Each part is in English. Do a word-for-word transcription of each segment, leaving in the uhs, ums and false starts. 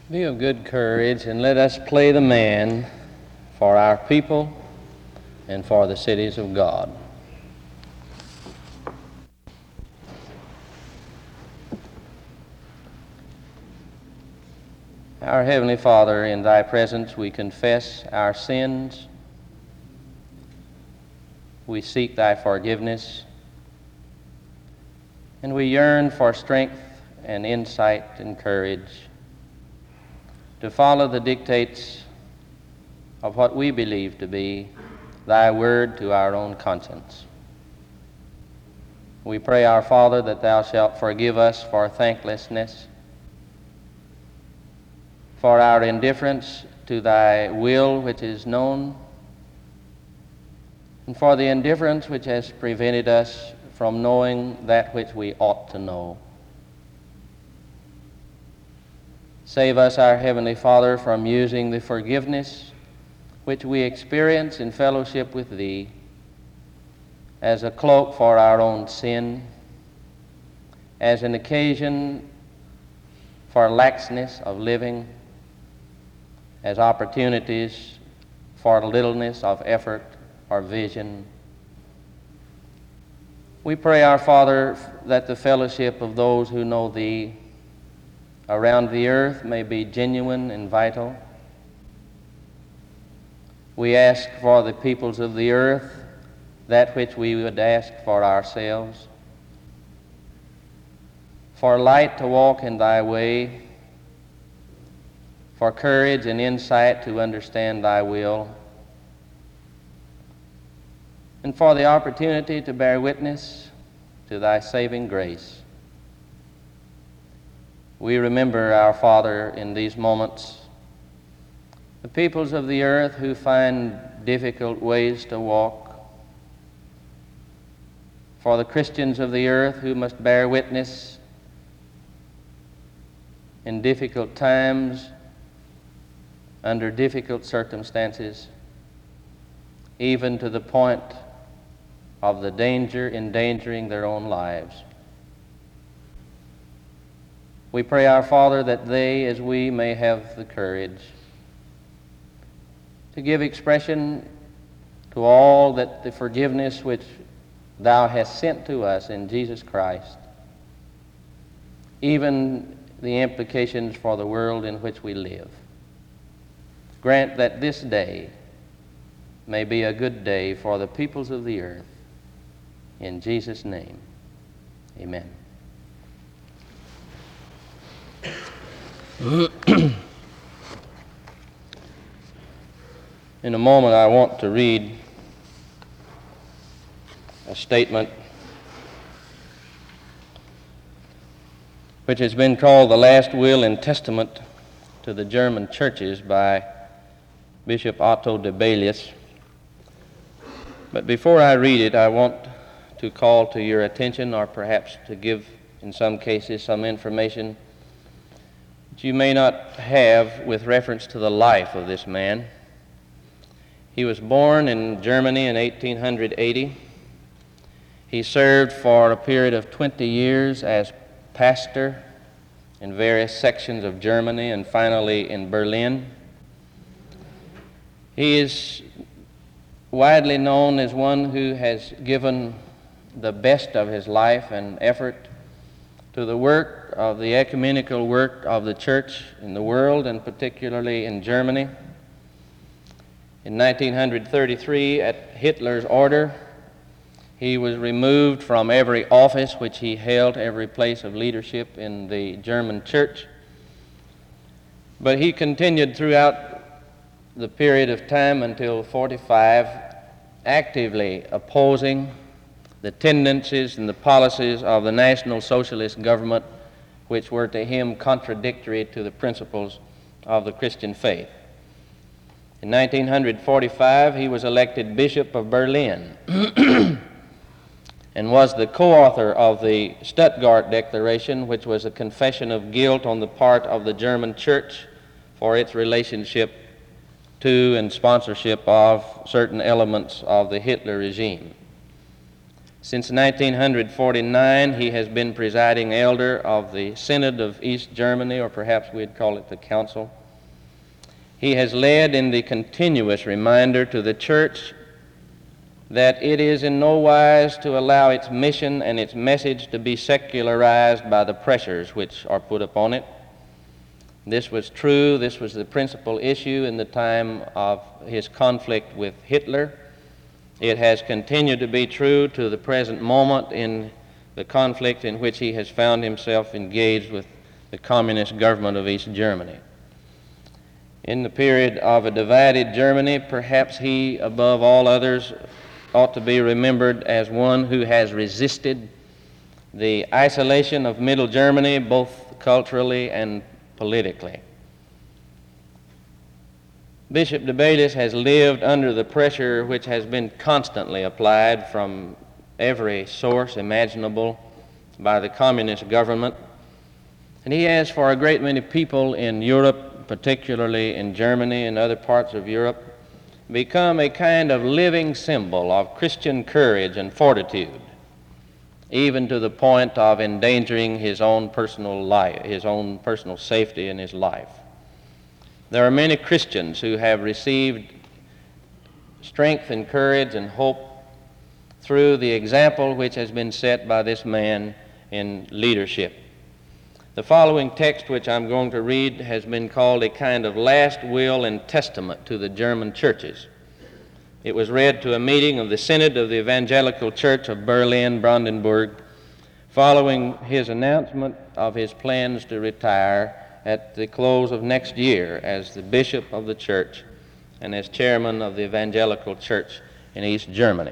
Be of good courage, and let us play the man for our people and for the cities of God. Our Heavenly Father, in Thy presence we confess our sins. We seek Thy forgiveness, and we yearn for strength and insight and courage to follow the dictates of what we believe to be Thy word to our own conscience. We pray, our Father, that Thou shalt forgive us for thanklessness, for our indifference to Thy will which is known, and for the indifference which has prevented us from knowing that which we ought to know. Save us, our Heavenly Father, from using the forgiveness which we experience in fellowship with Thee as a cloak for our own sin, as an occasion for laxness of living, as opportunities for littleness of effort or vision. We pray, our Father, that the fellowship of those who know Thee around the earth may be genuine and vital. We ask for the peoples of the earth that which we would ask for ourselves, for light to walk in Thy way, for courage and insight to understand Thy will, and for the opportunity to bear witness to Thy saving grace. We remember, our Father, in these moments, the peoples of the earth who find difficult ways to walk, for the Christians of the earth who must bear witness in difficult times, under difficult circumstances, even to the point of the danger endangering their own lives. We pray, our Father, that they, as we, may have the courage to give expression to all that the forgiveness which Thou hast sent to us in Jesus Christ, even the implications for the world in which we live. Grant that this day may be a good day for the peoples of the earth. In Jesus' name, amen. In a moment, I want to read a statement which has been called the last will and testament to the German churches by Bishop Otto Dibelius. But before I read it, I want to call to your attention, or perhaps to give, in some cases, some information that you may not have with reference to the life of this man. He was born in Germany in eighteen eighty. He served for a period of twenty years as pastor in various sections of Germany and finally in Berlin. He is widely known as one who has given the best of his life and effort to the work of the ecumenical work of the church in the world, and particularly in Germany. In nineteen thirty-three, at Hitler's order, he was removed from every office which he held, every place of leadership in the German church. But he continued throughout the period of time until forty-five, actively opposing the tendencies and the policies of the National Socialist government, which were to him contradictory to the principles of the Christian faith. In nineteen forty-five, he was elected Bishop of Berlin and was the co-author of the Stuttgart Declaration, which was a confession of guilt on the part of the German church for its relationship to and sponsorship of certain elements of the Hitler regime. Since nineteen forty-nine, he has been presiding elder of the Synod of East Germany, or perhaps we'd call it the Council. He has led in the continuous reminder to the church that it is in no wise to allow its mission and its message to be secularized by the pressures which are put upon it. This was true, this was the principal issue in the time of his conflict with Hitler. It has continued to be true to the present moment in the conflict in which he has found himself engaged with the communist government of East Germany. In the period of a divided Germany, perhaps he, above all others, ought to be remembered as one who has resisted the isolation of Middle Germany, both culturally and politically. Bishop de Balis has lived under the pressure which has been constantly applied from every source imaginable by the communist government, and he has, for a great many people in Europe, particularly in Germany and other parts of Europe, become a kind of living symbol of Christian courage and fortitude, even to the point of endangering his own personal life, his own personal safety in his life. There are many Christians who have received strength and courage and hope through the example which has been set by this man in leadership. The following text, which I'm going to read, has been called a kind of last will and testament to the German churches. It was read to a meeting of the Synod of the Evangelical Church of Berlin-Brandenburg following his announcement of his plans to retire at the close of next year as the bishop of the church and as chairman of the Evangelical Church in East Germany.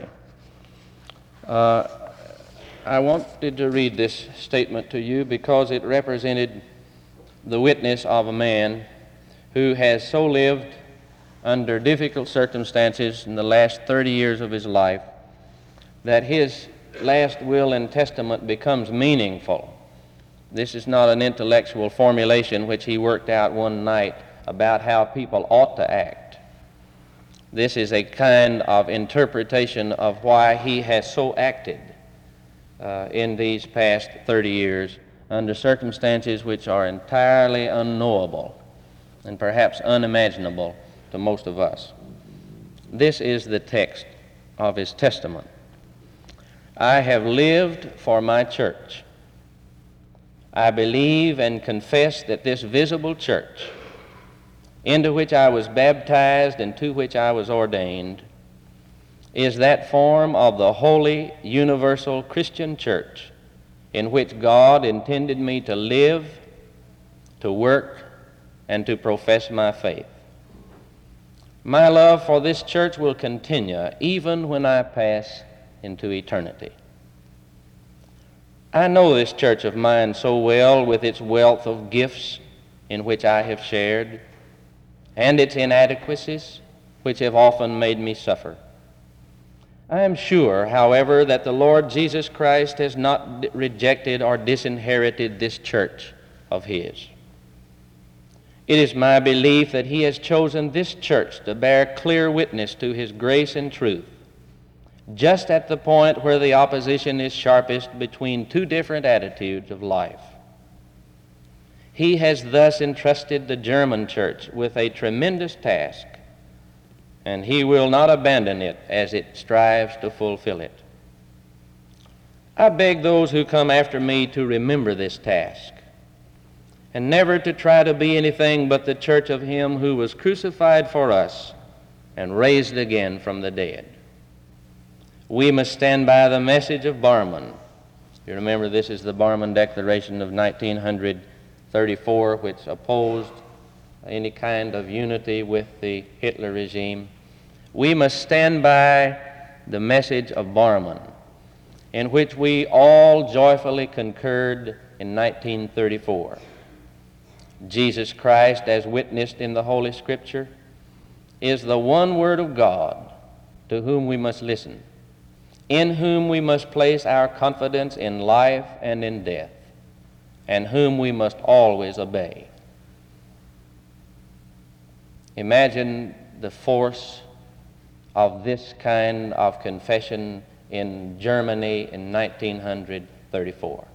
Uh, I wanted to read this statement to you because it represented the witness of a man who has so lived under difficult circumstances in the last thirty years of his life that his last will and testament becomes meaningful. This is not an intellectual formulation which he worked out one night about how people ought to act. This is a kind of interpretation of why he has so acted Uh, in these past thirty years under circumstances which are entirely unknowable and perhaps unimaginable to most of us. This is the text of his testament. I have lived for my church. I believe and confess that this visible church, into which I was baptized and to which I was ordained, is that form of the holy, universal Christian church in which God intended me to live, to work, and to profess my faith. My love for this church will continue even when I pass into eternity. I know this church of mine so well, with its wealth of gifts in which I have shared, and its inadequacies which have often made me suffer. I am sure, however, that the Lord Jesus Christ has not d- rejected or disinherited this church of His. It is my belief that He has chosen this church to bear clear witness to His grace and truth, just at the point where the opposition is sharpest between two different attitudes of life. He has thus entrusted the German church with a tremendous task, and He will not abandon it as it strives to fulfill it. I beg those who come after me to remember this task, and never to try to be anything but the church of Him who was crucified for us and raised again from the dead. We must stand by the message of Barmen. You remember, this is the Barmen Declaration of nineteen thirty-four, which opposed any kind of unity with the Hitler regime. We must stand by the message of Barmen, in which we all joyfully concurred in nineteen thirty-four. Jesus Christ, as witnessed in the Holy Scripture, is the one Word of God to whom we must listen, in whom we must place our confidence in life and in death, and whom we must always obey. Imagine the force of this kind of confession in Germany in nineteen thirty-four.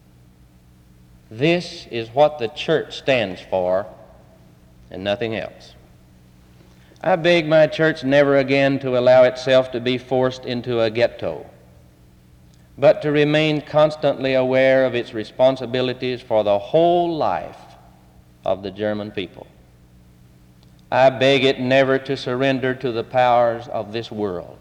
This is what the church stands for and nothing else. I beg my church never again to allow itself to be forced into a ghetto, but to remain constantly aware of its responsibilities for the whole life of the German people. I beg it never to surrender to the powers of this world.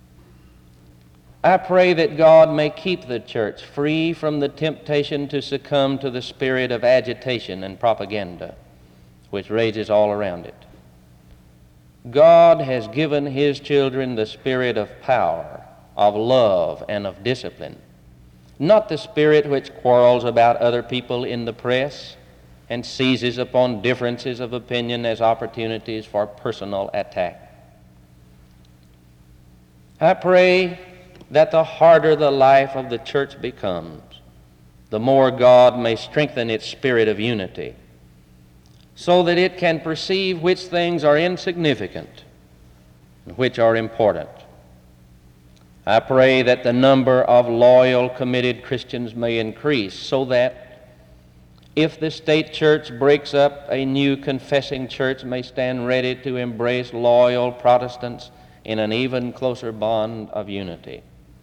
I pray that God may keep the church free from the temptation to succumb to the spirit of agitation and propaganda which rages all around it. God has given His children the spirit of power, of love, and of discipline, not the spirit which quarrels about other people in the press and seizes upon differences of opinion as opportunities for personal attack. I pray that the harder the life of the church becomes, the more God may strengthen its spirit of unity, so that it can perceive which things are insignificant and which are important. I pray that the number of loyal, committed Christians may increase, so that if the state church breaks up, a new confessing church may stand ready to embrace loyal Protestants in an even closer bond of unity.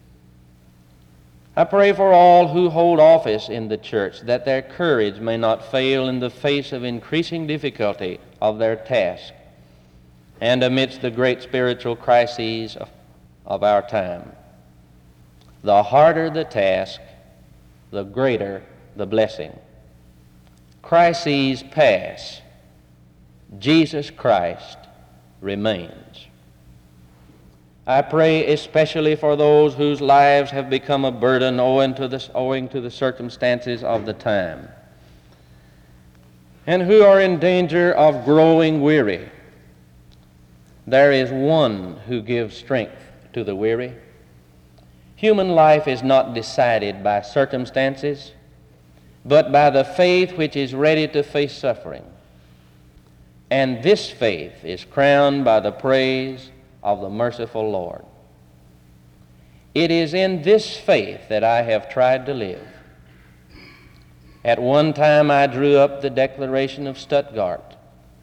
I pray for all who hold office in the church, that their courage may not fail in the face of increasing difficulty of their task and amidst the great spiritual crises of, of our time. The harder the task, the greater the blessing. Crises pass. Jesus Christ remains. I pray especially for those whose lives have become a burden owing to the, owing to the circumstances of the time, and who are in danger of growing weary. There is one who gives strength to the weary. Human life is not decided by circumstances, but by the faith which is ready to face suffering. And this faith is crowned by the praise of the merciful Lord. It is in this faith that I have tried to live. At one time I drew up the Declaration of Stuttgart,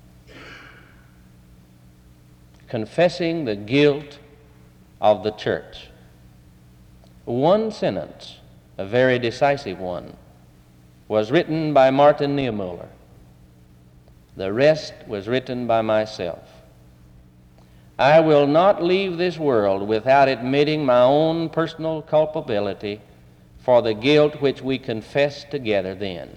confessing the guilt of the church. One sentence, a very decisive one, was written by Martin Niemöller. The rest was written by myself. I will not leave this world without admitting my own personal culpability for the guilt which we confessed together then.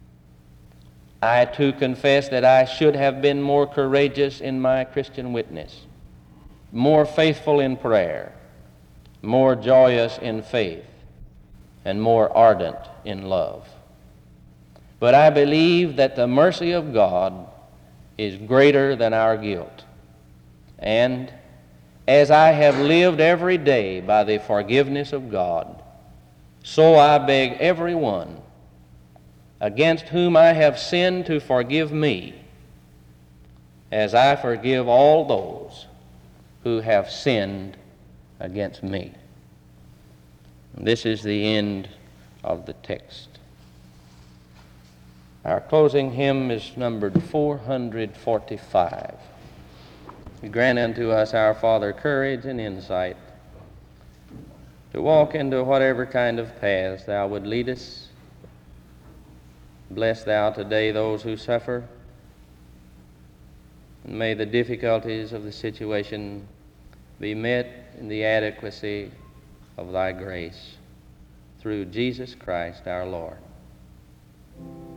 I too confess that I should have been more courageous in my Christian witness, more faithful in prayer, more joyous in faith, and more ardent in love. But I believe that the mercy of God is greater than our guilt. And as I have lived every day by the forgiveness of God, so I beg everyone against whom I have sinned to forgive me, as I forgive all those who have sinned against me. This is the end of the text. Our closing hymn is numbered four hundred forty-five. Grant unto us, our Father, courage and insight to walk into whatever kind of paths Thou would lead us. Bless Thou today those who suffer, and may the difficulties of the situation be met in the adequacy of Thy grace, through Jesus Christ our Lord.